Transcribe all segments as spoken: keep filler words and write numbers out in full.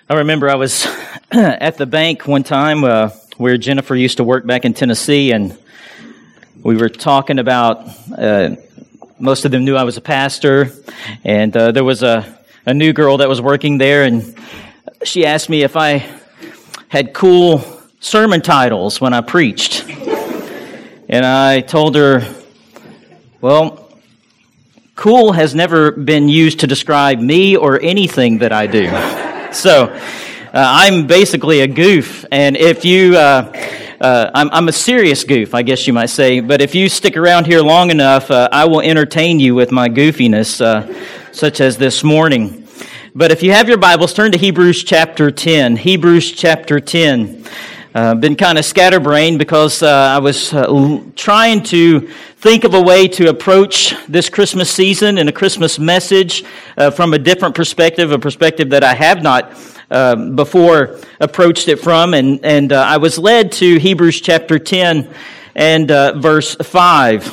I remember I was at the bank one time uh, where Jennifer used to work back in Tennessee, and we were talking about, uh, most of them knew I was a pastor, and uh, there was a, a new girl that was working there, and she asked me if I had cool sermon titles when I preached. And I told her, well, cool has never been used to describe me or anything that I do. So, uh, I'm basically a goof, and if you, uh, uh, I'm, I'm a serious goof, I guess you might say, but if you stick around here long enough, uh, I will entertain you with my goofiness, uh, such as this morning. But if you have your Bibles, turn to Hebrews chapter ten. Hebrews chapter ten. Uh, been kind of scatterbrained because uh, I was uh, l- trying to think of a way to approach this Christmas season and a Christmas message uh, from a different perspective, a perspective that I have not uh, before approached it from. And, and uh, I was led to Hebrews chapter ten and uh, verse five.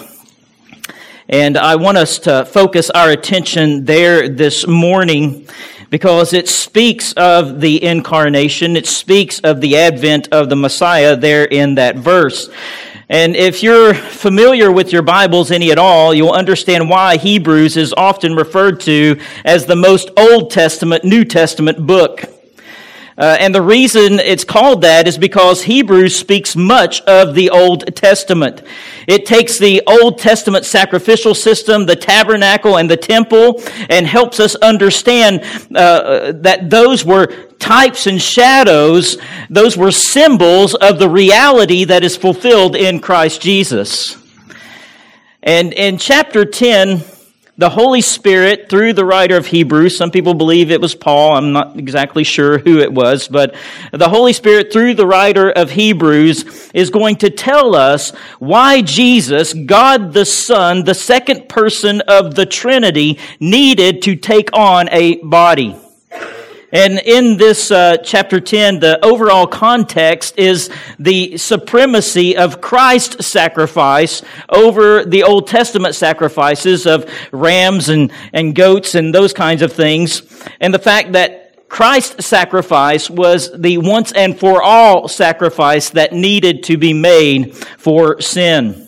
And I want us to focus our attention there this morning, because it speaks of the incarnation. It speaks of the advent of the Messiah there in that verse. And if you're familiar with your Bibles any at all, you'll understand why Hebrews is often referred to as the most Old Testament, New Testament book. Uh, and the reason it's called that is because Hebrews speaks much of the Old Testament. It takes the Old Testament sacrificial system, the tabernacle and the temple, and helps us understand uh, that those were types and shadows, those were symbols of the reality that is fulfilled in Christ Jesus. And in chapter ten, the Holy Spirit, through the writer of Hebrews, some people believe it was Paul, I'm not exactly sure who it was, but the Holy Spirit, through the writer of Hebrews, is going to tell us why Jesus, God the Son, the second person of the Trinity, needed to take on a body. And in this uh, chapter ten, the overall context is the supremacy of Christ's sacrifice over the Old Testament sacrifices of rams and, and goats and those kinds of things. And the fact that Christ's sacrifice was the once and for all sacrifice that needed to be made for sin.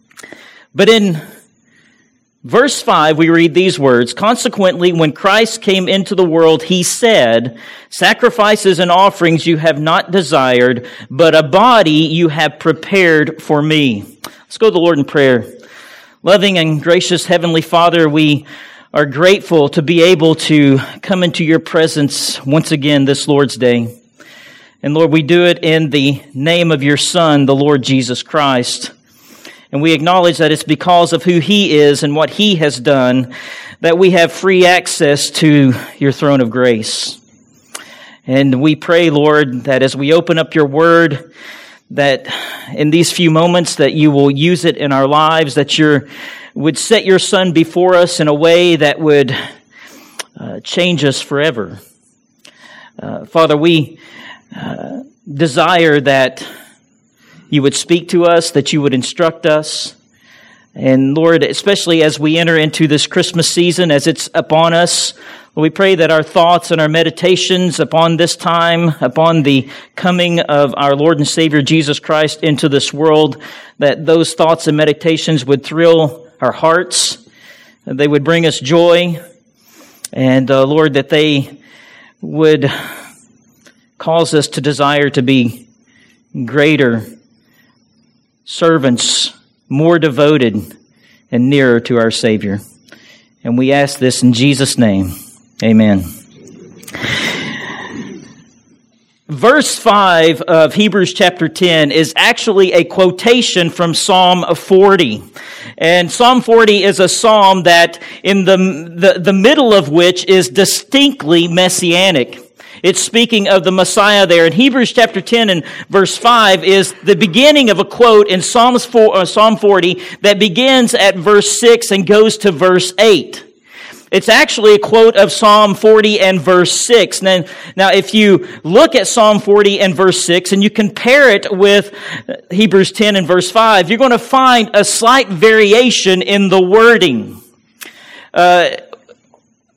But in verse five, we read these words, "Consequently, when Christ came into the world, he said, 'Sacrifices and offerings you have not desired, but a body you have prepared for me.'" Let's go to the Lord in prayer. Loving and gracious Heavenly Father, we are grateful to be able to come into your presence once again this Lord's Day. And Lord, we do it in the name of your Son, the Lord Jesus Christ. And we acknowledge that it's because of who he is and what he has done that we have free access to your throne of grace. And we pray, Lord, that as we open up your word, that in these few moments that you will use it in our lives, that you would set your Son before us in a way that would uh, change us forever. Uh, Father, we uh, desire that you would speak to us, that you would instruct us. And Lord, especially as we enter into this Christmas season, as it's upon us, we pray that our thoughts and our meditations upon this time, upon the coming of our Lord and Savior Jesus Christ into this world, that those thoughts and meditations would thrill our hearts, that they would bring us joy, and uh, Lord, that they would cause us to desire to be greater servants, more devoted and nearer to our Savior. And we ask this in Jesus' name. Amen. Verse five of Hebrews chapter ten is actually a quotation from Psalm forty. And Psalm forty is a psalm that in the, the, the middle of which is distinctly messianic. It's speaking of the Messiah there. And Hebrews chapter ten and verse five is the beginning of a quote in Psalms four, uh, Psalm forty that begins at verse six and goes to verse eight. It's actually a quote of Psalm forty and verse six. Now, now, if you look at Psalm forty and verse six and you compare it with Hebrews ten and verse five, you're going to find a slight variation in the wording. Uh,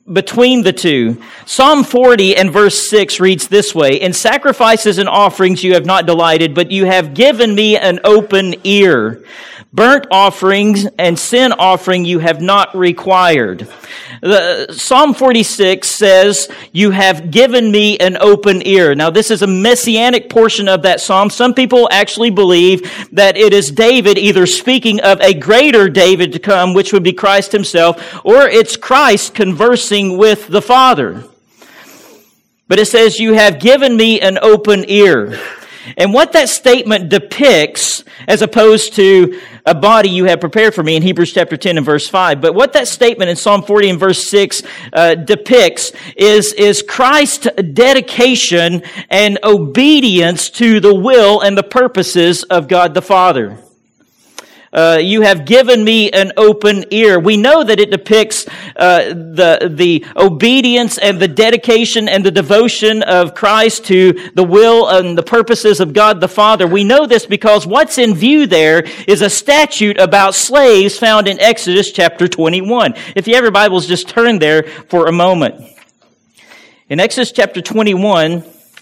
between the two. Psalm forty and verse six reads this way, "In sacrifices and offerings you have not delighted, but you have given me an open ear. Burnt offerings and sin offering you have not required." The, Psalm forty-six says, "You have given me an open ear." Now, this is a messianic portion of that psalm. Some people actually believe that it is David either speaking of a greater David to come, which would be Christ himself, or it's Christ conversing with the Father. But it says, "You have given me an open ear." And what that statement depicts, as opposed to "a body you have prepared for me" in Hebrews chapter ten and verse five, but what that statement in Psalm forty and verse six uh, depicts is, is Christ's dedication and obedience to the will and the purposes of God the Father. Uh, you have given me an open ear. We know that it depicts uh, the the obedience and the dedication and the devotion of Christ to the will and the purposes of God the Father. We know this because what's in view there is a statute about slaves found in Exodus chapter twenty-one. If you have your Bibles, just turn there for a moment. In Exodus chapter twenty-one,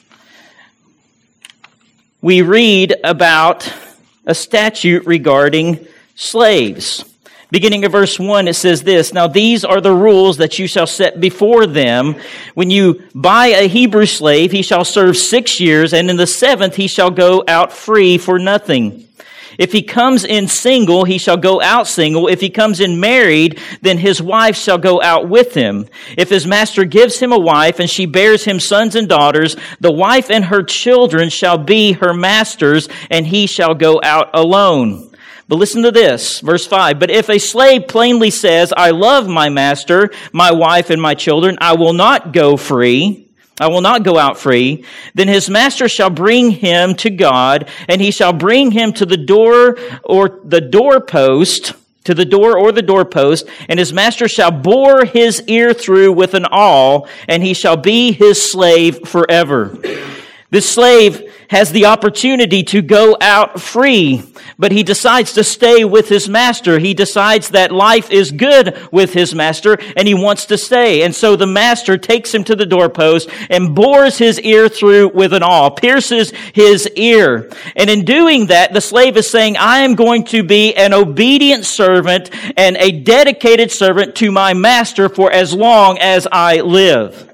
we read about a statute regarding slaves. Beginning of verse one, it says this, "Now these are the rules that you shall set before them. When you buy a Hebrew slave, he shall serve six years, and in the seventh he shall go out free for nothing. If he comes in single, he shall go out single. If he comes in married, then his wife shall go out with him. If his master gives him a wife, and she bears him sons and daughters, the wife and her children shall be her master's, and he shall go out alone." But listen to this, verse five. "But if a slave plainly says, 'I love my master, my wife, and my children, I will not go free,' I will not go out free, then his master shall bring him to God, and he shall bring him to the door or the doorpost, to the door or the doorpost, and his master shall bore his ear through with an awl, and he shall be his slave forever." This slave has the opportunity to go out free, but he decides to stay with his master. He decides that life is good with his master, and he wants to stay. And so the master takes him to the doorpost and bores his ear through with an awl, pierces his ear. And in doing that, the slave is saying, "I am going to be an obedient servant and a dedicated servant to my master for as long as I live."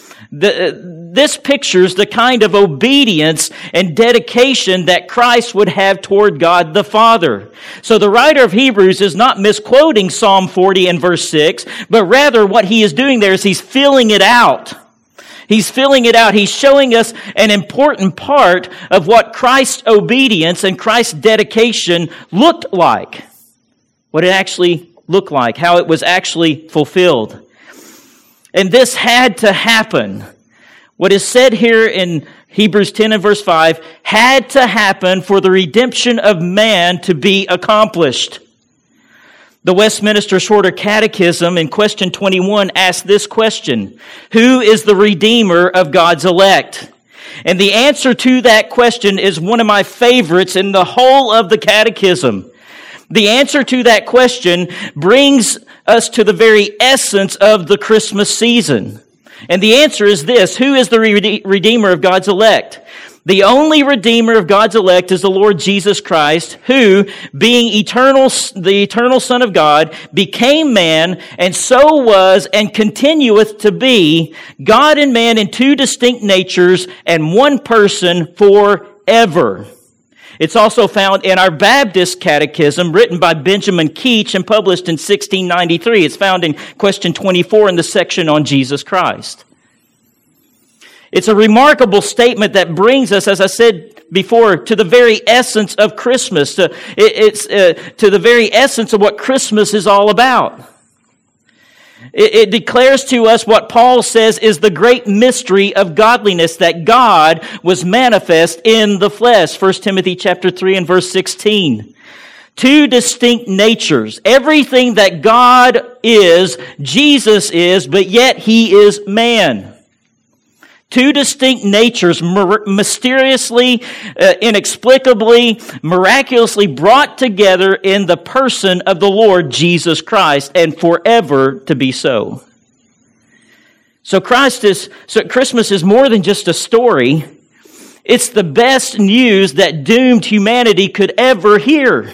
The, this pictures the kind of obedience and dedication that Christ would have toward God the Father. So the writer of Hebrews is not misquoting Psalm forty and verse six, but rather what he is doing there is he's filling it out. He's filling it out. He's showing us an important part of what Christ's obedience and Christ's dedication looked like. What it actually looked like, how it was actually fulfilled. And this had to happen. What is said here in Hebrews ten and verse five had to happen for the redemption of man to be accomplished. The Westminster Shorter Catechism in question twenty-one asks this question: who is the Redeemer of God's elect? And the answer to that question is one of my favorites in the whole of the Catechism. The answer to that question brings us to the very essence of the Christmas season. And the answer is this: who is the Redeemer of God's elect? The only Redeemer of God's elect is the Lord Jesus Christ, who, being eternal, the eternal Son of God, became man, and so was and continueth to be God and man in two distinct natures and one person forever. It's also found in our Baptist Catechism, written by Benjamin Keach and published in sixteen ninety-three. It's found in question twenty-four in the section on Jesus Christ. It's a remarkable statement that brings us, as I said before, to the very essence of Christmas. To, it, it's uh, to the very essence of what Christmas is all about. It, it declares to us what Paul says is the great mystery of godliness, that God was manifest in the flesh. First Timothy chapter three and verse sixteen. Two distinct natures. Everything that God is, Jesus is, but yet He is man. Two distinct natures, mysteriously, uh, inexplicably, miraculously brought together in the person of the Lord Jesus Christ, and forever to be so. So Christ is, so Christmas is more than just a story. It's the best news that doomed humanity could ever hear.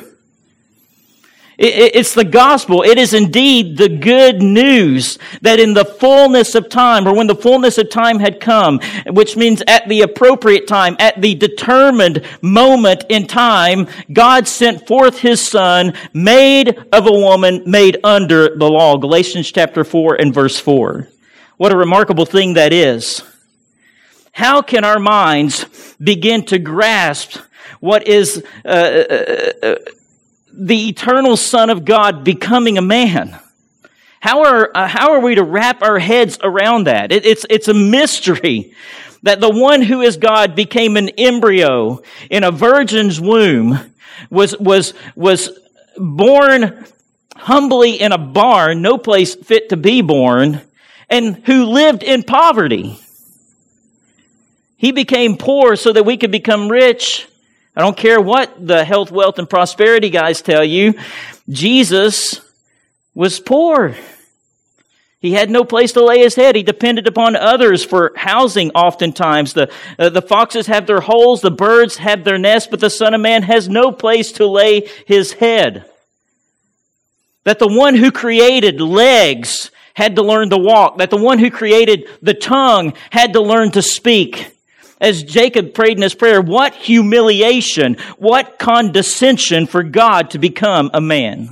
It's the gospel. It is indeed the good news that in the fullness of time, or when the fullness of time had come, which means at the appropriate time, at the determined moment in time, God sent forth His Son, made of a woman, made under the law. Galatians chapter four and verse four. What a remarkable thing that is. How can our minds begin to grasp what is uh, uh, uh, the eternal Son of God becoming a man? How are uh, how are we to wrap our heads around that? It, it's it's a mystery that the one who is God became an embryo in a virgin's womb, was was was born humbly in a barn, no place fit to be born, and who lived in poverty. He became poor so that we could become rich. I don't care what the health, wealth, and prosperity guys tell you. Jesus was poor. He had no place to lay his head. He depended upon others for housing oftentimes. The, uh, the foxes have their holes, the birds have their nests, but the Son of Man has no place to lay his head. That the one who created legs had to learn to walk. That the one who created the tongue had to learn to speak. As Jacob prayed in his prayer, what humiliation, what condescension for God to become a man.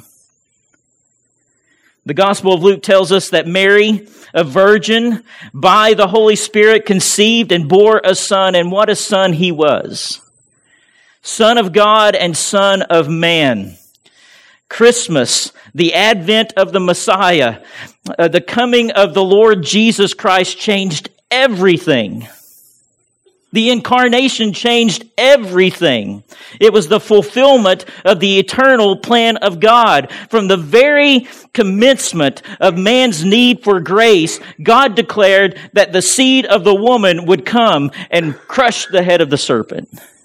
The Gospel of Luke tells us that Mary, a virgin, by the Holy Spirit conceived and bore a son, and what a son he was. Son of God and Son of man. Christmas, the advent of the Messiah, uh, the coming of the Lord Jesus Christ changed everything. The incarnation changed everything. It was the fulfillment of the eternal plan of God. From the very commencement of man's need for grace, God declared that the seed of the woman would come and crush the head of the serpent.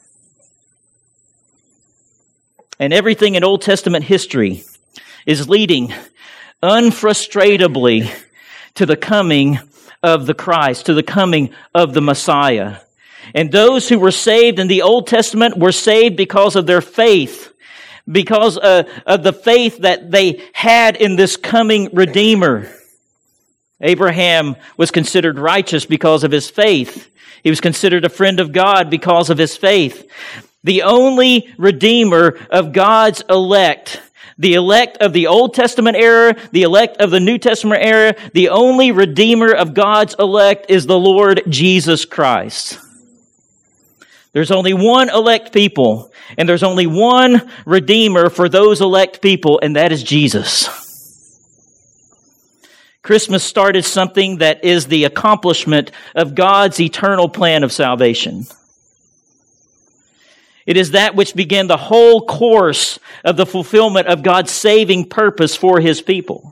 And everything in Old Testament history is leading unfrustratably to the coming of the Christ, to the coming of the Messiah. And those who were saved in the Old Testament were saved because of their faith, because uh, of the faith that they had in this coming Redeemer. Abraham was considered righteous because of his faith. He was considered a friend of God because of his faith. The only Redeemer of God's elect, the elect of the Old Testament era, the elect of the New Testament era, the only Redeemer of God's elect is the Lord Jesus Christ. There's only one elect people, and there's only one Redeemer for those elect people, and that is Jesus. Christmas started something that is the accomplishment of God's eternal plan of salvation. It is that which began the whole course of the fulfillment of God's saving purpose for His people.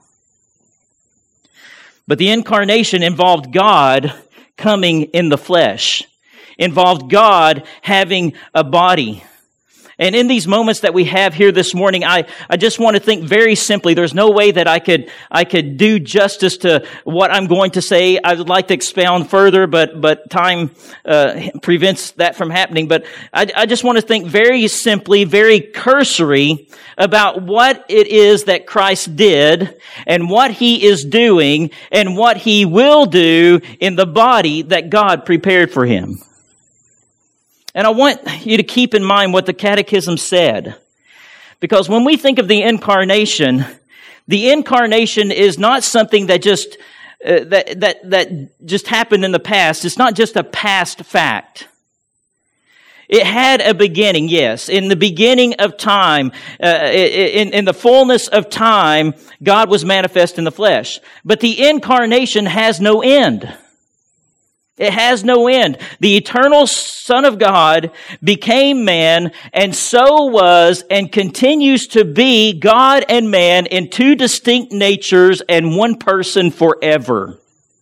But the incarnation involved God coming in the flesh. Involved God having a body. And in these moments that we have here this morning, I, I just want to think very simply. There's no way that I could I could do justice to what I'm going to say. I would like to expound further, but but time uh, prevents that from happening. But I, I just want to think very simply, very cursory about what it is that Christ did and what He is doing and what He will do in the body that God prepared for Him. And I want you to keep in mind what the Catechism said. Because when we think of the incarnation, the incarnation is not something that just uh, that that that just happened in the past. It's not just a past fact. It had a beginning, yes. In the beginning of time, uh, in, in the fullness of time, God was manifest in the flesh. But the incarnation has no end. It has no end. The eternal Son of God became man, and so was and continues to be God and man in two distinct natures and one person forever.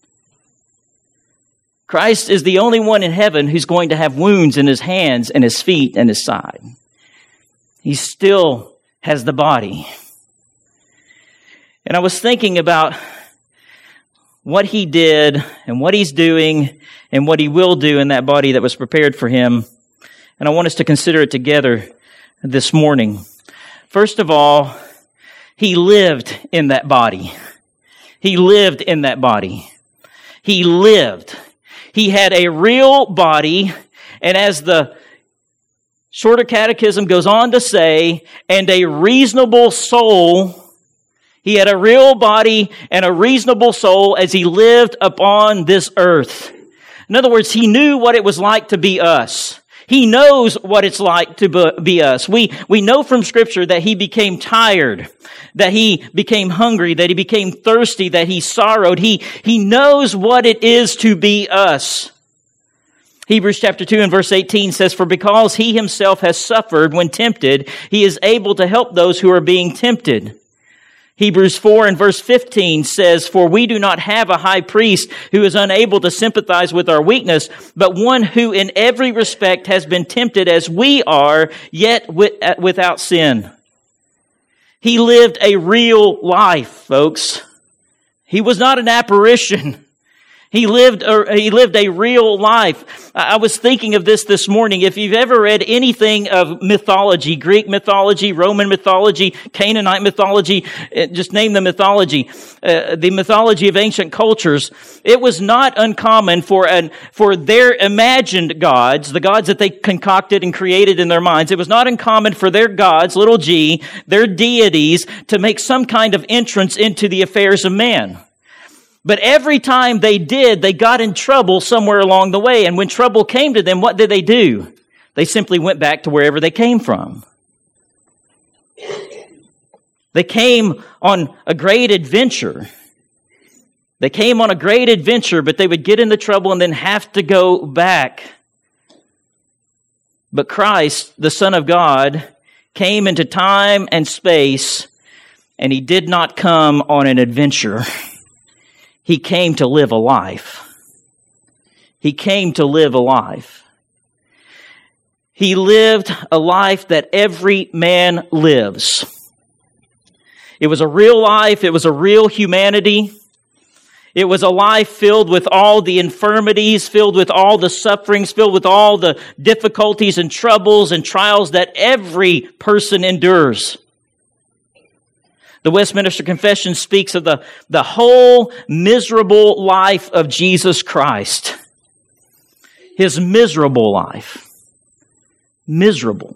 Christ is the only one in heaven who's going to have wounds in his hands and his feet and his side. He still has the body. And I was thinking about what he did and what he's doing and what he will do in that body that was prepared for him. And I want us to consider it together this morning. First of all, he lived in that body. He lived in that body. He lived. He had a real body, and as the Shorter Catechism goes on to say, and a reasonable soul. He had a real body and a reasonable soul as he lived upon this earth. In other words, he knew what it was like to be us. He knows what it's like to be us. We, we know from Scripture that he became tired, that he became hungry, that he became thirsty, that he sorrowed. He, he knows what it is to be us. Hebrews chapter two and verse eighteen says, "For because he himself has suffered when tempted, he is able to help those who are being tempted." Hebrews four and verse fifteen says, "For we do not have a high priest who is unable to sympathize with our weakness, but one who in every respect has been tempted as we are, yet without sin." He lived a real life, folks. He was not an apparition. He lived a, he lived a real life. I was thinking of this this morning. If you've ever read anything of mythology, Greek mythology, Roman mythology, Canaanite mythology, just name the mythology, uh, the mythology of ancient cultures, it was not uncommon for an, for their imagined gods, the gods that they concocted and created in their minds, it was not uncommon for their gods, little g, their deities, to make some kind of entrance into the affairs of man. But every time they did, they got in trouble somewhere along the way. And when trouble came to them, what did they do? They simply went back to wherever they came from. They came on a great adventure. They came on a great adventure, but they would get into trouble and then have to go back. But Christ, the Son of God, came into time and space, and he did not come on an adventure. He came to live a life. He came to live a life. He lived a life that every man lives. It was a real life. It was a real humanity. It was a life filled with all the infirmities, filled with all the sufferings, filled with all the difficulties and troubles and trials that every person endures. The Westminster Confession speaks of the, the whole miserable life of Jesus Christ. His miserable life. Miserable.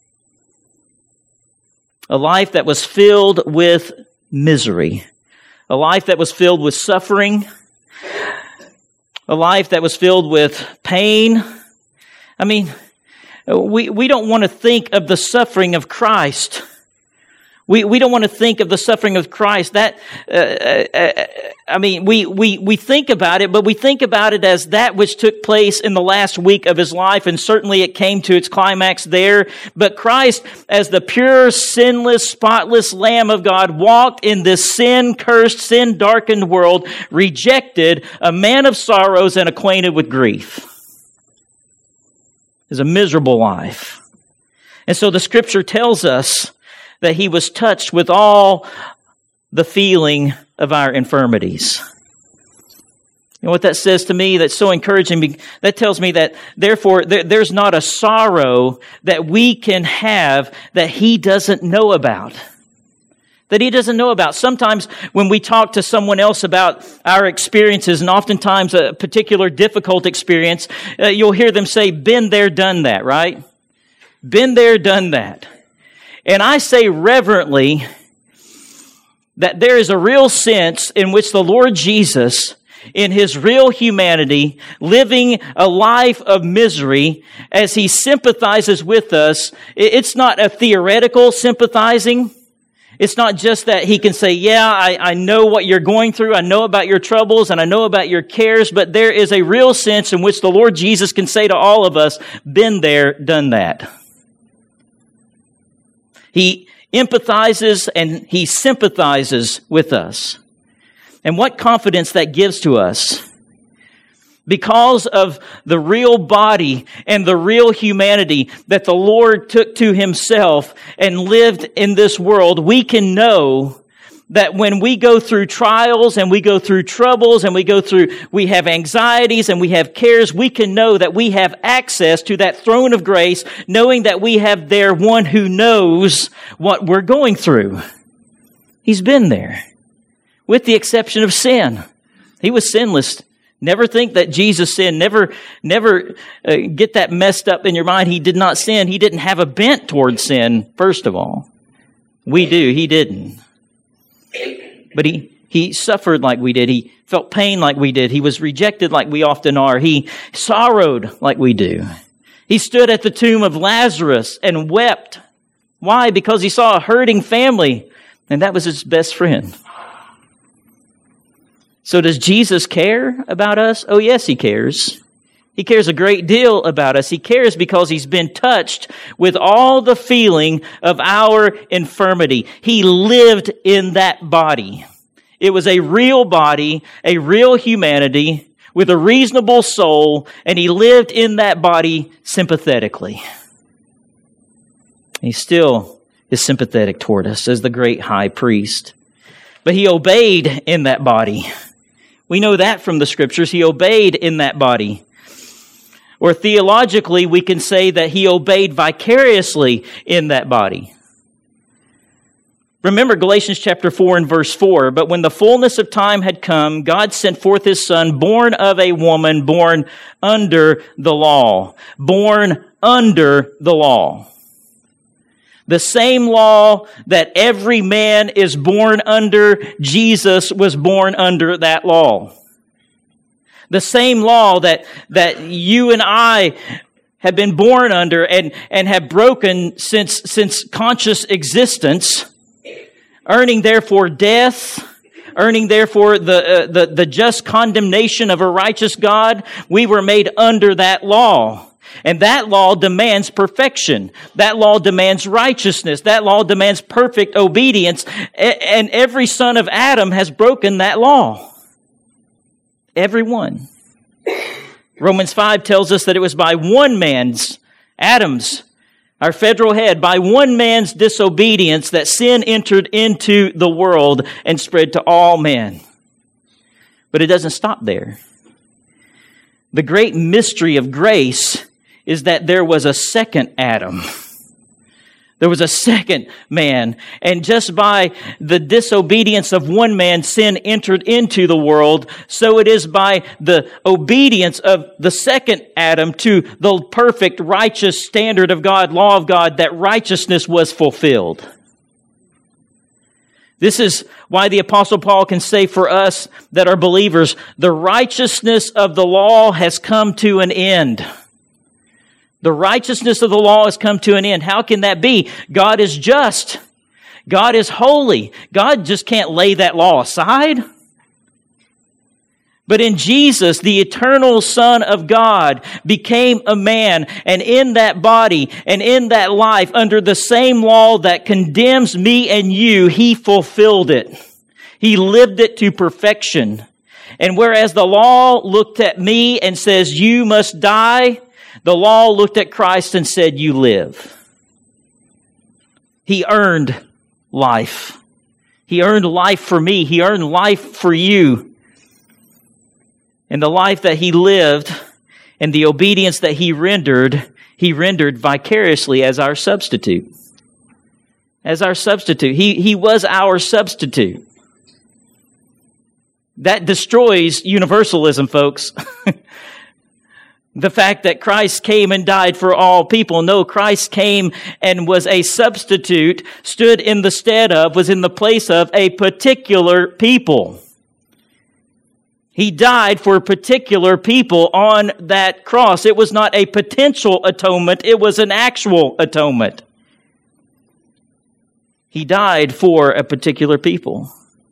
A life that was filled with misery. A life that was filled with suffering. A life that was filled with pain. I mean, we, we don't want to think of the suffering of Christ. We we don't want to think of the suffering of Christ. That uh, uh, I mean, we we we think about it, but we think about it as that which took place in the last week of his life, and certainly it came to its climax there. But Christ, as the pure, sinless, spotless Lamb of God, walked in this sin-cursed, sin-darkened world, rejected, a man of sorrows and acquainted with grief. It's a miserable life. And so the Scripture tells us that he was touched with all the feeling of our infirmities. You know what that says to me? That's so encouraging. That tells me that, therefore, there, there's not a sorrow that we can have that he doesn't know about. That he doesn't know about. Sometimes when we talk to someone else about our experiences, and oftentimes a particular difficult experience, uh, you'll hear them say, "Been there, done that," right? Been there, done that. And I say reverently that there is a real sense in which the Lord Jesus, in his real humanity, living a life of misery, as he sympathizes with us, it's not a theoretical sympathizing. It's not just that he can say, yeah, I, I know what you're going through, I know about your troubles, and I know about your cares, but there is a real sense in which the Lord Jesus can say to all of us, "Been there, done that." He empathizes and he sympathizes with us. And what confidence that gives to us. Because of the real body and the real humanity that the Lord took to himself and lived in this world, we can know that when we go through trials and we go through troubles and we go through, we have anxieties and we have cares, we can know that we have access to that throne of grace, knowing that we have there one who knows what we're going through. He's been there, with the exception of sin. He was sinless. Never think that Jesus sinned. Never, never uh, get that messed up in your mind. He did not sin. He didn't have a bent toward sin, first of all. We do. He didn't. But he, he suffered like we did. He felt pain like we did. He was rejected like we often are. He sorrowed like we do. He stood at the tomb of Lazarus and wept. Why? Because he saw a hurting family, and that was his best friend. So does Jesus care about us? Oh, yes, he cares. He cares a great deal about us. He cares because he's been touched with all the feeling of our infirmity. He lived in that body. It was a real body, a real humanity with a reasonable soul, and he lived in that body sympathetically. He still is sympathetic toward us as the great high priest. But he obeyed in that body. We know that from the scriptures. He obeyed in that body. Or theologically, we can say that he obeyed vicariously in that body. Remember Galatians chapter four and verse four. But when the fullness of time had come, God sent forth his Son, born of a woman, born under the law. Born under the law. The same law that every man is born under, Jesus was born under that law. The same law that, that you and I have been born under and, and have broken since, since conscious existence, earning therefore death, earning therefore the, uh, the, the just condemnation of a righteous God. We were made under that law. And that law demands perfection. That law demands righteousness. That law demands perfect obedience. And every son of Adam has broken that law. Everyone. Romans five tells us that it was by one man's, Adam's, our federal head, by one man's disobedience that sin entered into the world and spread to all men. But it doesn't stop there. The great mystery of grace is that there was a second Adam. There was a second man. And just by the disobedience of one man, sin entered into the world. So it is by the obedience of the second Adam to the perfect, righteous standard of God, law of God, that righteousness was fulfilled. This is why the Apostle Paul can say for us that are believers, the righteousness of the law has come to an end. The righteousness of the law has come to an end. How can that be? God is just. God is holy. God just can't lay that law aside. But in Jesus, the eternal Son of God became a man, and in that body and in that life, under the same law that condemns me and you, he fulfilled it. He lived it to perfection. And whereas the law looked at me and says, you must die, the law looked at Christ and said, you live. He earned life. He earned life for me. He earned life for you. And the life that he lived and the obedience that he rendered, he rendered vicariously as our substitute. As our substitute. He, he was our substitute. That destroys universalism, folks. The fact that Christ came and died for all people. No, Christ came and was a substitute, stood in the stead of, was in the place of a particular people. He died for particular people on that cross. It was not a potential atonement, it was an actual atonement. He died for a particular people.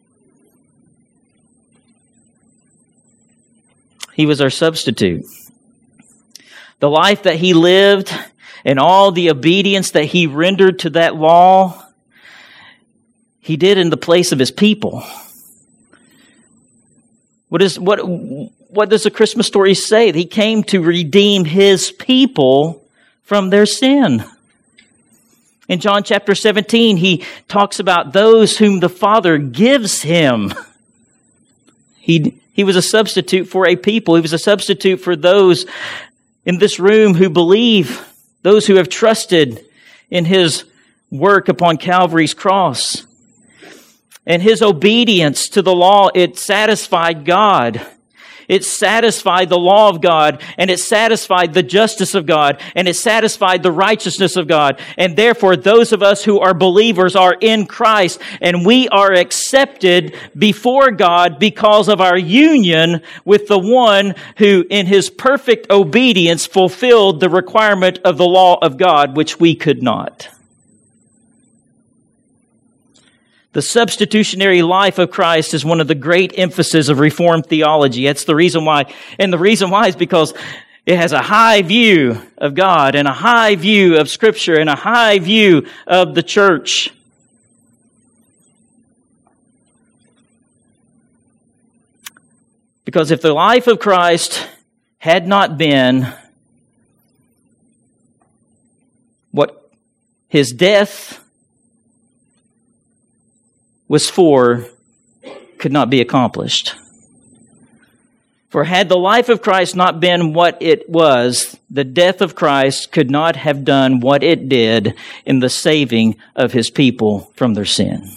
He was our substitute. The life that he lived and all the obedience that he rendered to that law, he did in the place of his people. What is what what does the Christmas story say? He came to redeem his people from their sin. In John chapter seventeen, he talks about those whom the Father gives him. He, he was a substitute for a people. He was a substitute for those in this room who believe, those who have trusted in his work upon Calvary's cross. And his obedience to the law, it satisfied God. It satisfied the law of God, and it satisfied the justice of God, and it satisfied the righteousness of God. And therefore, those of us who are believers are in Christ, and we are accepted before God because of our union with the one who, in his perfect obedience, fulfilled the requirement of the law of God, which we could not. The substitutionary life of Christ is one of the great emphases of Reformed theology. That's the reason why. And the reason why is because it has a high view of God and a high view of Scripture and a high view of the church. Because if the life of Christ had not been what his death was for, could not be accomplished. For had the life of Christ not been what it was, the death of Christ could not have done what it did in the saving of his people from their sin.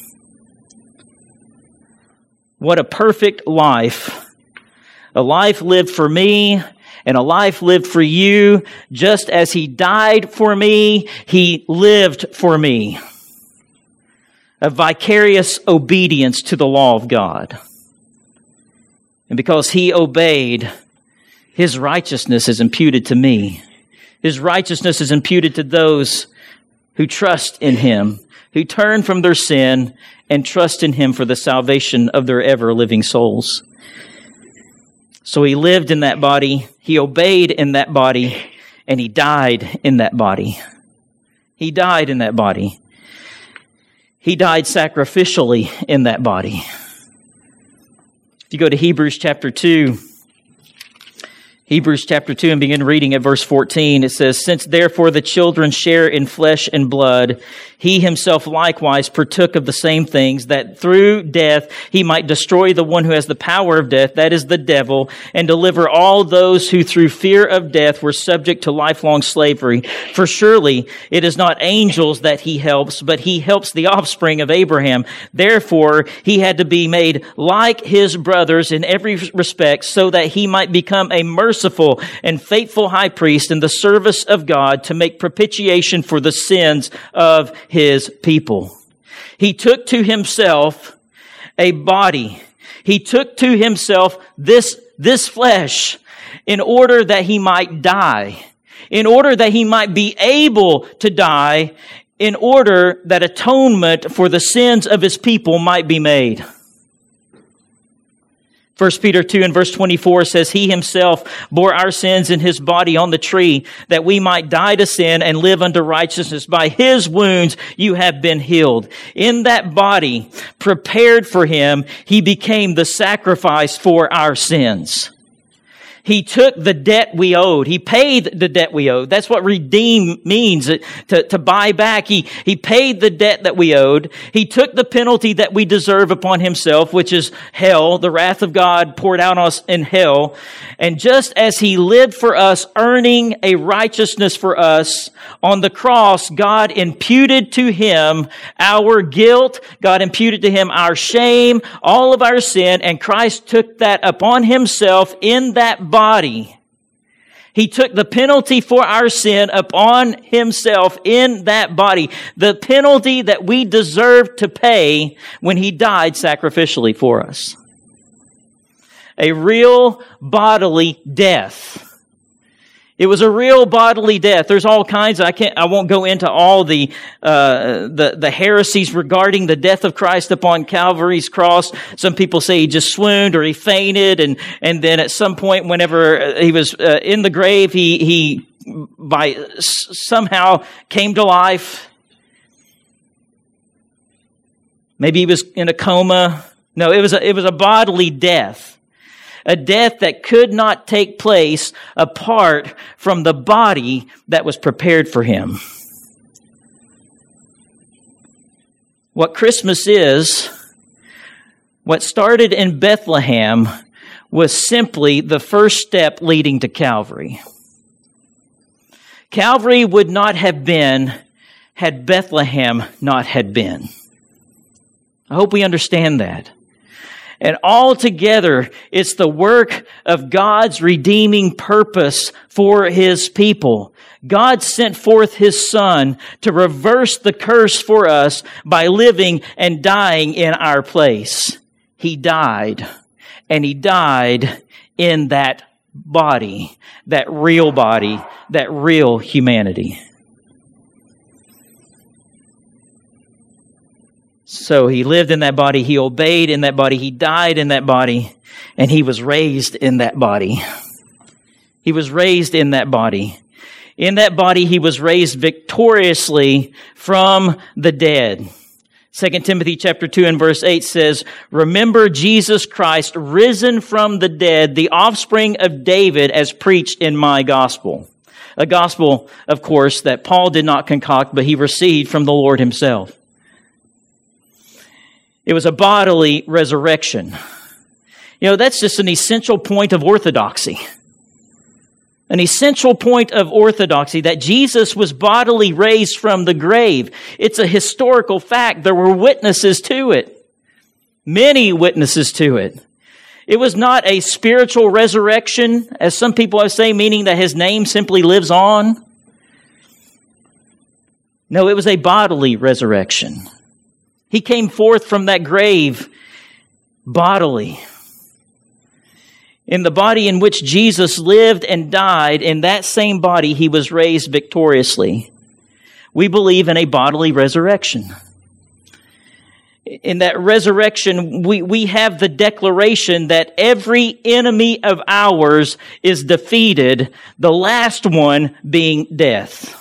What a perfect life. A life lived for me and a life lived for you. Just as he died for me, he lived for me. A vicarious obedience to the law of God. And because he obeyed, his righteousness is imputed to me. His righteousness is imputed to those who trust in him, who turn from their sin and trust in him for the salvation of their ever-living souls. So he lived in that body, he obeyed in that body, and he died in that body. He died in that body. He died sacrificially in that body. If you go to Hebrews chapter two, Hebrews chapter two and begin reading at verse fourteen, it says, "Since therefore the children share in flesh and blood, he himself likewise partook of the same things, that through death he might destroy the one who has the power of death, that is the devil, and deliver all those who through fear of death were subject to lifelong slavery. For surely it is not angels that he helps, but he helps the offspring of Abraham. Therefore he had to be made like his brothers in every respect, so that he might become a merciful and faithful high priest in the service of God to make propitiation for the sins of his people. He took to himself a body. He took to himself this, this flesh in order that he might die, in order that he might be able to die, in order that atonement for the sins of his people might be made. First Peter two and verse twenty-four says, "He himself bore our sins in his body on the tree, that we might die to sin and live unto righteousness. By his wounds you have been healed." In that body prepared for him, he became the sacrifice for our sins. He took the debt we owed. He paid the debt we owed. That's what redeem means, to, to buy back. He, he paid the debt that we owed. He took the penalty that we deserve upon himself, which is hell, the wrath of God poured out on us in hell. And just as he lived for us, earning a righteousness for us, on the cross, God imputed to him our guilt. God imputed to him our shame, all of our sin, and Christ took that upon himself in that body. He took the penalty for our sin upon himself in that body. The penalty that we deserved to pay when he died sacrificially for us. A real bodily death. It was a real bodily death. There's all kinds. I can't. I won't go into all the uh, the the heresies regarding the death of Christ upon Calvary's cross. Some people say he just swooned or he fainted, and and then at some point, whenever he was uh, in the grave, he he by somehow came to life. Maybe he was in a coma. No, it was a, it was a bodily death. A death that could not take place apart from the body that was prepared for him. What Christmas is, what started in Bethlehem, was simply the first step leading to Calvary. Calvary would not have been had Bethlehem not had been. I hope we understand that. And altogether, it's the work of God's redeeming purpose for His people. God sent forth His Son to reverse the curse for us by living and dying in our place. He died, and He died in that body, that real body, that real humanity. So He lived in that body, He obeyed in that body, He died in that body, and He was raised in that body. He was raised in that body. In that body, He was raised victoriously from the dead. Second Timothy chapter two and verse eight says, "Remember Jesus Christ, risen from the dead, the offspring of David, as preached in my gospel." A gospel, of course, that Paul did not concoct, but he received from the Lord Himself. It was a bodily resurrection. You know, that's just an essential point of orthodoxy. An essential point of orthodoxy, that Jesus was bodily raised from the grave. It's a historical fact. There were witnesses to it. Many witnesses to it. It was not a spiritual resurrection, as some people have said, meaning that His name simply lives on. No, it was a bodily resurrection. He came forth from that grave bodily. In the body in which Jesus lived and died, in that same body He was raised victoriously. We believe in a bodily resurrection. In that resurrection, we, we have the declaration that every enemy of ours is defeated, the last one being death.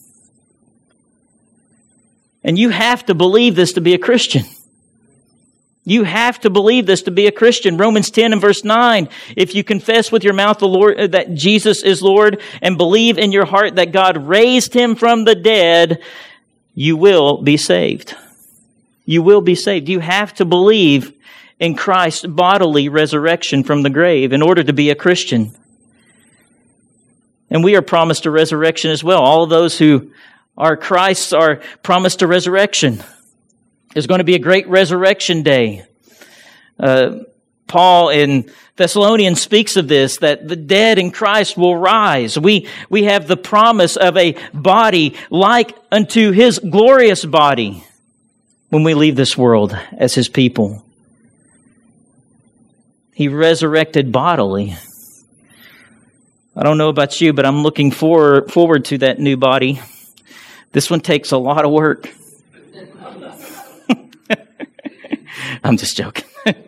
And you have to believe this to be a Christian. You have to believe this to be a Christian. Romans ten and verse nine, if you confess with your mouth the Lord that Jesus is Lord and believe in your heart that God raised Him from the dead, you will be saved. You will be saved. You have to believe in Christ's bodily resurrection from the grave in order to be a Christian. And we are promised a resurrection as well. All of those who are Christ's are promised a resurrection. There's going to be a great resurrection day. Uh, Paul in Thessalonians speaks of this, that the dead in Christ will rise. We, we have the promise of a body like unto His glorious body when we leave this world as His people. He resurrected bodily. I don't know about you, but I'm looking for, forward to that new body. This one takes a lot of work. I'm just joking.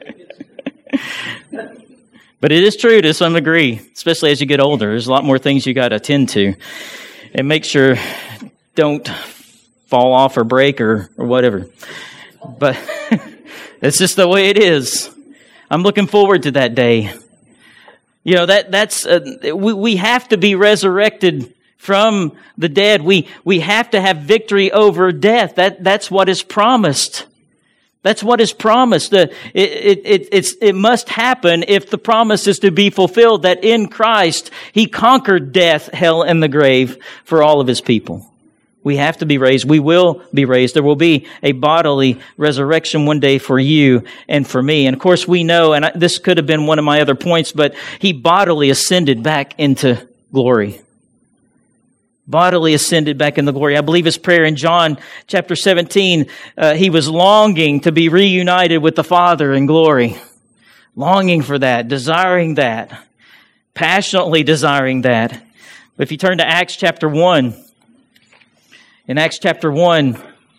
But it is true to some degree, especially as you get older. There's a lot more things you got to attend to. And make sure don't fall off or break or, or whatever. But it's just the way it is. I'm looking forward to that day. You know, that that's uh, we, we have to be resurrected from the dead. We we have to have victory over death. That that's what is promised. That's what is promised. Uh, it, it, it, it's, it must happen if the promise is to be fulfilled, that in Christ He conquered death, hell, and the grave for all of His people. We have to be raised. We will be raised. There will be a bodily resurrection one day for you and for me. And of course we know, and I, this could have been one of my other points, but He bodily ascended back into glory. Bodily ascended back in the glory. I believe His prayer in John chapter seventeen, uh, He was longing to be reunited with the Father in glory. Longing for that, desiring that, passionately desiring that. But if you turn to Acts chapter one, in Acts chapter one,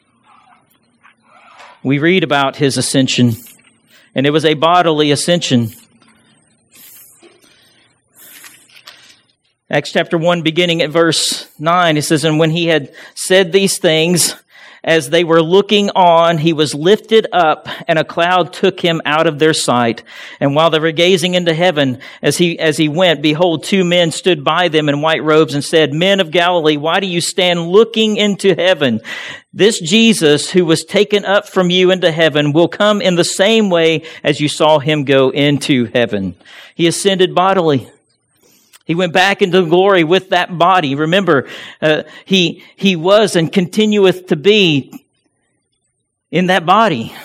we read about His ascension, and it was a bodily ascension. Acts chapter one, beginning at verse nine, it says, "And when He had said these things, as they were looking on, he was lifted up, and a cloud took him out of their sight. And while they were gazing into heaven, as he as he went, behold, two men stood by them in white robes and said, Men of Galilee, why do you stand looking into heaven? This Jesus who was taken up from you into heaven will come in the same way as you saw him go into heaven. He ascended bodily. He went back into glory with that body. Remember, uh, he he was and continueth to be in that body.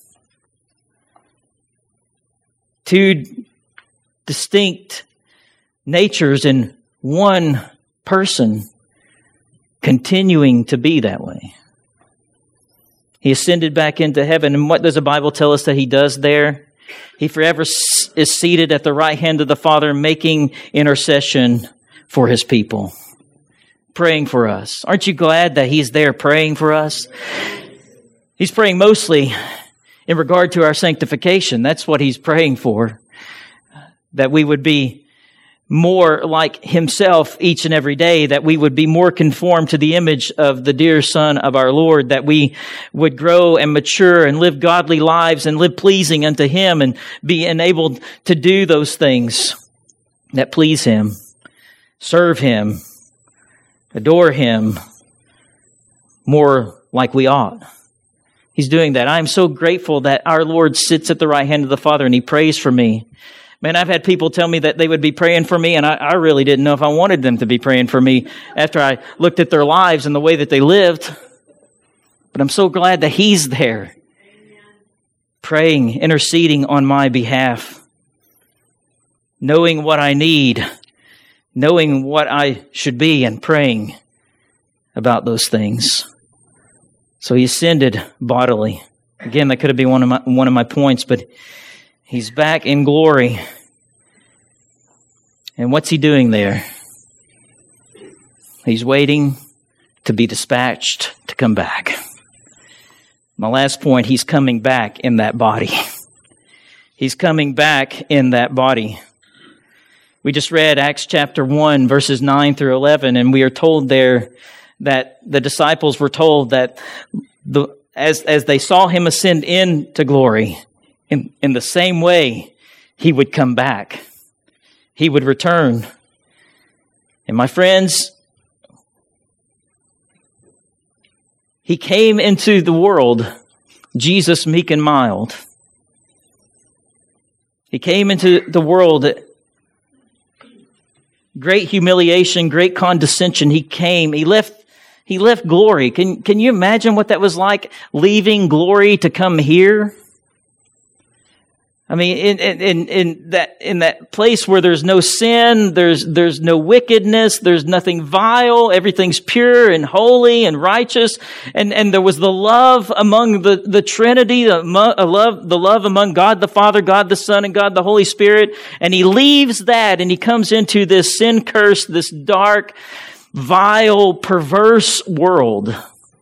Two distinct natures in one person, continuing to be that way. He ascended back into heaven. And what does the Bible tell us that he does there? He forever is seated at the right hand of the Father, making intercession for his people, praying for us. Aren't you glad that he's there praying for us? He's praying mostly in regard to our sanctification. That's what he's praying for, that we would be more like himself each and every day, that we would be more conformed to the image of the dear Son of our Lord, that we would grow and mature and live godly lives and live pleasing unto him and be enabled to do those things that please him, serve him, adore him more like we ought. He's doing that. I'm so grateful that our Lord sits at the right hand of the Father and he prays for me. Man, I've had people tell me that they would be praying for me, and I, I really didn't know if I wanted them to be praying for me after I looked at their lives and the way that they lived. But I'm so glad that he's there, praying, interceding on my behalf, knowing what I need, knowing what I should be, and praying about those things. So he ascended bodily. Again, that could have been one of my, one of my points, but he's back in glory. And what's he doing there? He's waiting to be dispatched to come back. My last point, he's coming back in that body. He's coming back in that body. We just read Acts chapter one, verses nine through eleven, and we are told there that the disciples were told that the, as, as they saw him ascend into glory, In, in the same way, he would come back. He would return. And my friends, he came into the world, Jesus meek and mild. He came into the world, great humiliation, great condescension. He came, he left he left glory. Can, can you imagine what that was like, leaving glory to come here? I mean, in, in, in that, in that place where there's no sin, there's, there's no wickedness, there's nothing vile, everything's pure and holy and righteous. And, and there was the love among the, the Trinity, the love, the love among God the Father, God the Son, and God the Holy Spirit. And he leaves that and he comes into this sin-cursed, this dark, vile, perverse world.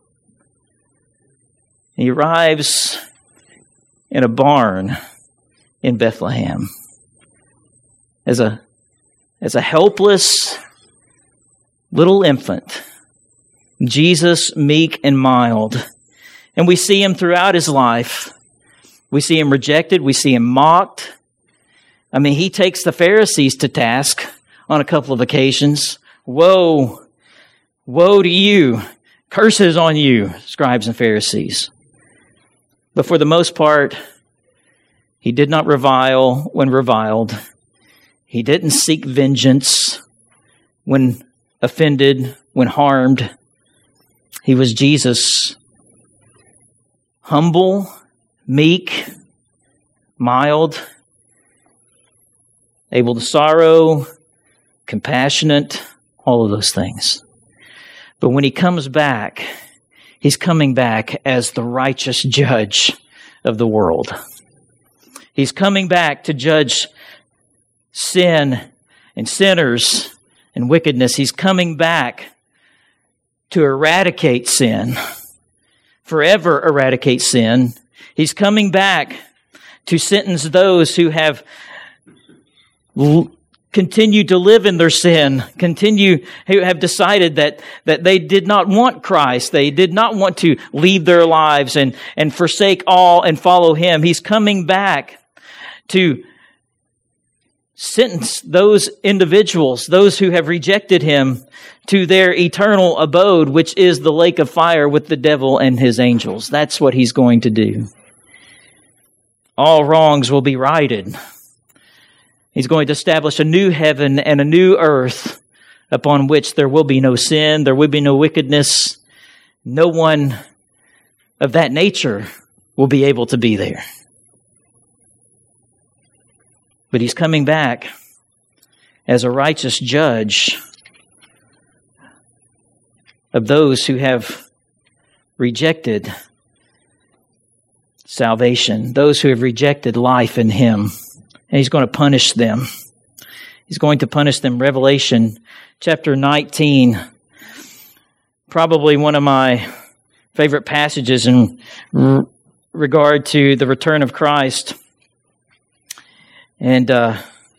He arrives in a barn in Bethlehem as a as a helpless little infant, Jesus meek and mild. And we see him throughout his life. We see him rejected, we see him mocked. I mean, he takes the Pharisees to task on a couple of occasions. Woe, woe to you, curses on you, scribes and Pharisees. But for the most part, he did not revile when reviled. He didn't seek vengeance when offended, when harmed. He was Jesus, humble, meek, mild, able to sorrow, compassionate, all of those things. But when he comes back, he's coming back as the righteous judge of the world. He's coming back to judge sin and sinners and wickedness. He's coming back to eradicate sin, forever eradicate sin. He's coming back to sentence those who have l- continue to live in their sin, continue, who have decided that, that they did not want Christ. They did not want to leave their lives and, and forsake all and follow Him. He's coming back to sentence those individuals, those who have rejected Him, to their eternal abode, which is the lake of fire with the devil and his angels. That's what He's going to do. All wrongs will be righted. He's going to establish a new heaven and a new earth upon which there will be no sin, there will be no wickedness. No one of that nature will be able to be there. But He's coming back as a righteous judge of those who have rejected salvation, those who have rejected life in Him. And He's going to punish them. He's going to punish them. Revelation chapter nineteen, probably one of my favorite passages in r- regard to the return of Christ. And uh,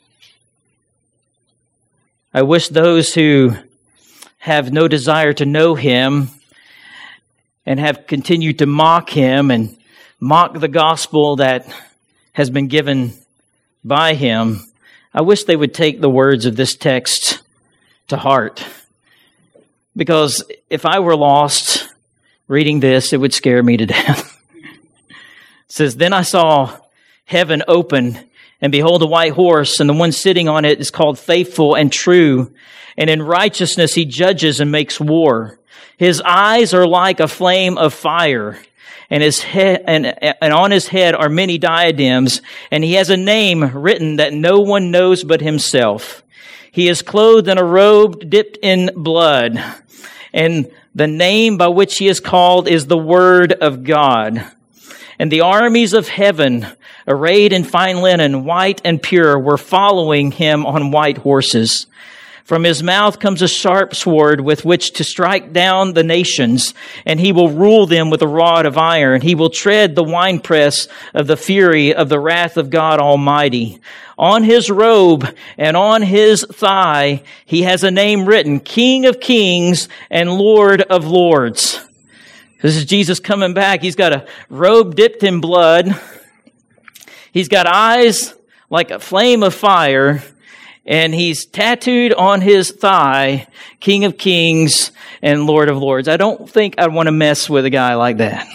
I wish those who have no desire to know Him and have continued to mock Him and mock the gospel that has been given by Him, I wish they would take the words of this text to heart. Because if I were lost reading this, it would scare me to death. It says, "Then I saw heaven open, and behold, a white horse, and the one sitting on it is called Faithful and True. And in righteousness He judges and makes war. His eyes are like a flame of fire, and his head, and, and on his head are many diadems, and he has a name written that no one knows but himself. He is clothed in a robe dipped in blood, and the name by which he is called is the Word of God. And the armies of heaven, arrayed in fine linen, white and pure, were following him on white horses. From his mouth comes a sharp sword with which to strike down the nations, and he will rule them with a rod of iron. He will tread the winepress of the fury of the wrath of God Almighty. On his robe and on his thigh he has a name written, King of Kings and Lord of Lords." This is Jesus coming back. He's got a robe dipped in blood. He's got eyes like a flame of fire. And he's tattooed on his thigh, King of Kings and Lord of Lords. I don't think I'd want to mess with a guy like that.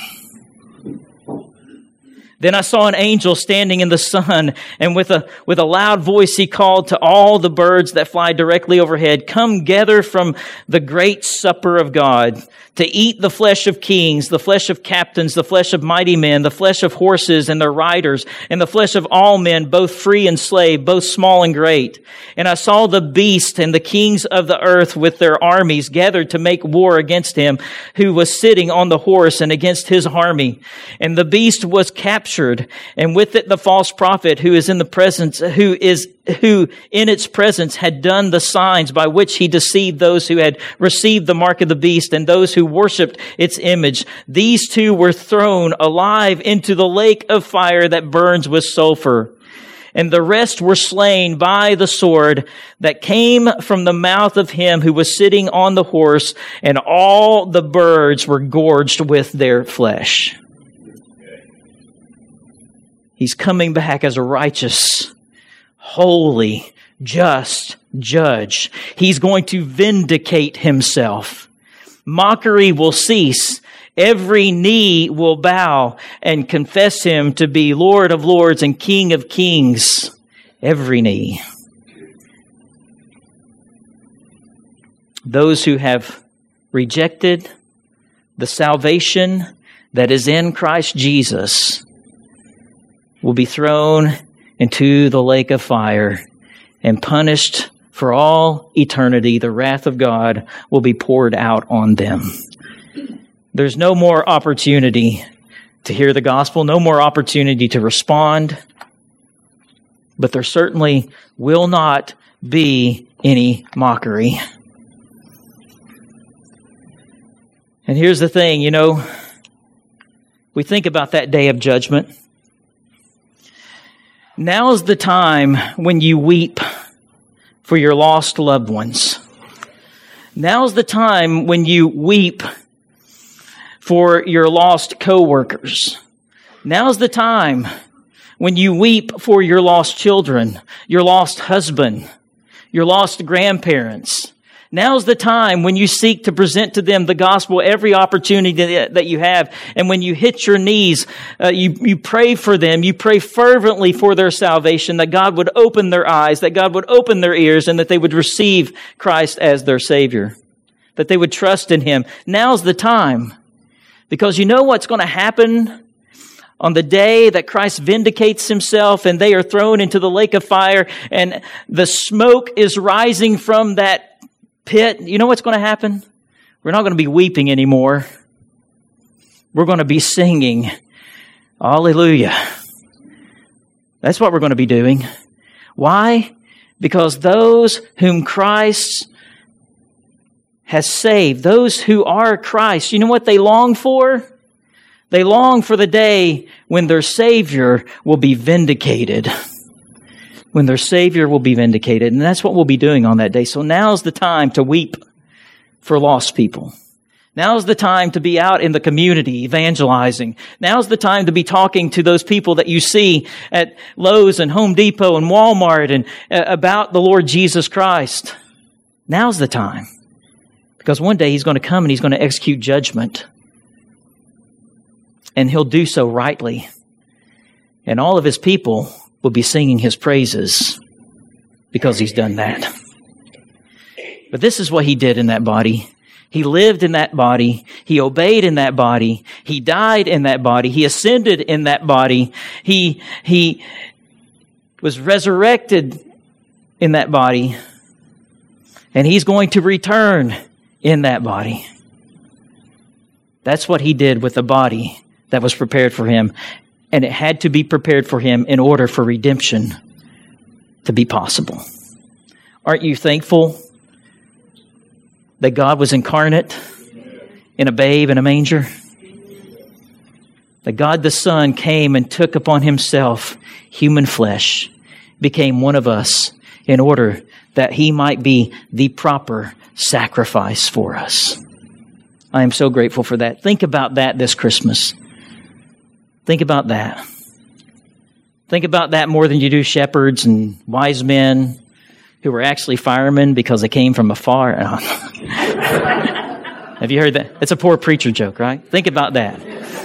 Then I saw an angel standing in the sun, and with a with a loud voice he called to all the birds that fly directly overhead, "Come gather from the great supper of God, to eat the flesh of kings, the flesh of captains, the flesh of mighty men, the flesh of horses and their riders, and the flesh of all men, both free and slave, both small and great. And I saw the beast and the kings of the earth with their armies gathered to make war against him who was sitting on the horse and against his army. And the beast was captured, and with it the false prophet who is in the presence, who is who in its presence had done the signs by which he deceived those who had received the mark of the beast and those who worshipped its image. These two were thrown alive into the lake of fire that burns with sulfur. And the rest were slain by the sword that came from the mouth of him who was sitting on the horse, and all the birds were gorged with their flesh." He's coming back as a righteous, holy, just judge. He's going to vindicate himself. Mockery will cease. Every knee will bow and confess him to be Lord of Lords and King of Kings. Every knee. Those who have rejected the salvation that is in Christ Jesus will be thrown into the lake of fire and punished for all eternity. The wrath of God will be poured out on them. There's no more opportunity to hear the gospel, no more opportunity to respond, but there certainly will not be any mockery. And here's the thing, you know, we think about that day of judgment. Now's the time when you weep for your lost loved ones. Now's the time when you weep for your lost coworkers. Now's the time when you weep for your lost children, your lost husband, your lost grandparents. Now's the time when you seek to present to them the gospel every opportunity that you have. And when you hit your knees, uh, you, you pray for them. You pray fervently for their salvation, that God would open their eyes, that God would open their ears, and that they would receive Christ as their Savior, that they would trust in Him. Now's the time. Because you know what's going to happen on the day that Christ vindicates Himself and they are thrown into the lake of fire and the smoke is rising from that pit. You know what's going to happen? We're not going to be weeping anymore. We're going to be singing, hallelujah. That's what we're going to be doing. Why? Because those whom Christ has saved, those who are Christ, you know what they long for? They long for the day when their Savior will be vindicated. When their Savior will be vindicated. And that's what we'll be doing on that day. So now's the time to weep for lost people. Now's the time to be out in the community evangelizing. Now's the time to be talking to those people that you see at Lowe's and Home Depot and Walmart and uh, about the Lord Jesus Christ. Now's the time. Because one day He's going to come and He's going to execute judgment. And He'll do so rightly. And all of His people will be singing His praises because He's done that. But this is what He did in that body. He lived in that body. He obeyed in that body. He died in that body. He ascended in that body. He, he was resurrected in that body. And He's going to return in that body. That's what He did with the body that was prepared for Him. And it had to be prepared for Him in order for redemption to be possible. Aren't you thankful that God was incarnate in a babe in a manger? That God the Son came and took upon Himself human flesh, became one of us in order that He might be the proper sacrifice for us. I am so grateful for that. Think about that this Christmas. Think about that. Think about that more than you do shepherds and wise men who were actually firemen because they came from afar. Have you heard that? It's a poor preacher joke, right? Think about that.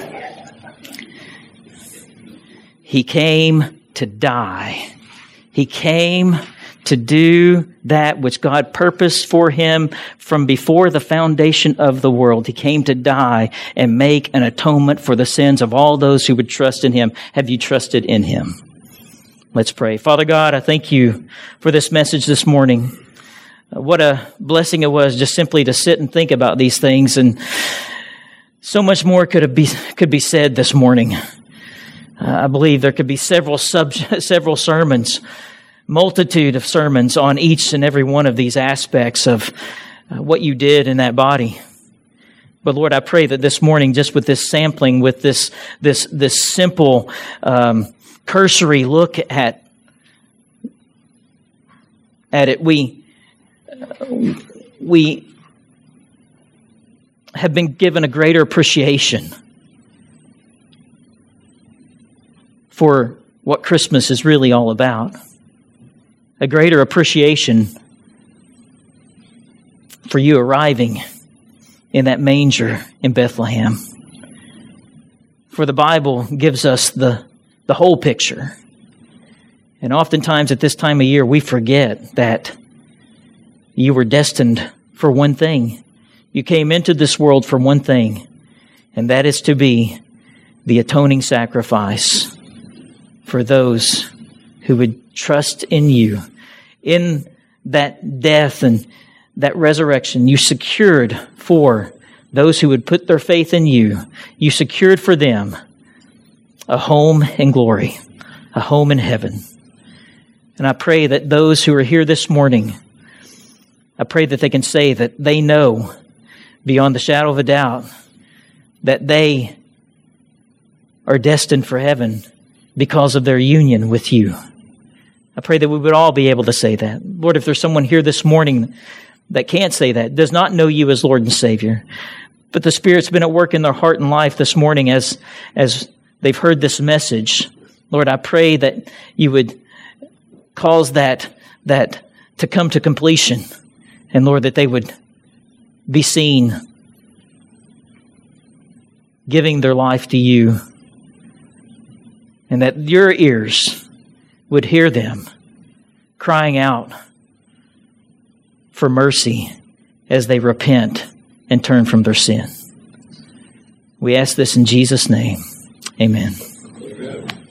He came to die. He came to do that which God purposed for Him from before the foundation of the world. He came to die and make an atonement for the sins of all those who would trust in Him. Have you trusted in Him? Let's pray. Father God, I thank You for this message this morning. What a blessing it was just simply to sit and think about these things, and so much more could be could be said this morning. Uh, I believe there could be several sub several sermons, multitude of sermons on each and every one of these aspects of uh, what You did in that body. But Lord, I pray that this morning, just with this sampling, with this this this simple um, cursory look at at it, we uh, we have been given a greater appreciation for what Christmas is really all about. A greater appreciation for You arriving in that manger in Bethlehem. For the Bible gives us the, the whole picture. And oftentimes at this time of year, we forget that You were destined for one thing. You came into this world for one thing, and that is to be the atoning sacrifice for those who would trust in You. In that death and that resurrection, You secured for those who would put their faith in You. You secured for them a home in glory, a home in heaven. And I pray that those who are here this morning, I pray that they can say that they know beyond the shadow of a doubt that they are destined for heaven because of their union with You. I pray that we would all be able to say that. Lord, if there's someone here this morning that can't say that, does not know you as Lord and Savior, but the Spirit's been at work in their heart and life this morning as, as they've heard this message, Lord, I pray that you would cause that, that to come to completion. And Lord, that they would be seen giving their life to you, and that your ears would hear them crying out for mercy as they repent and turn from their sin. We ask this in Jesus' name. Amen. Amen.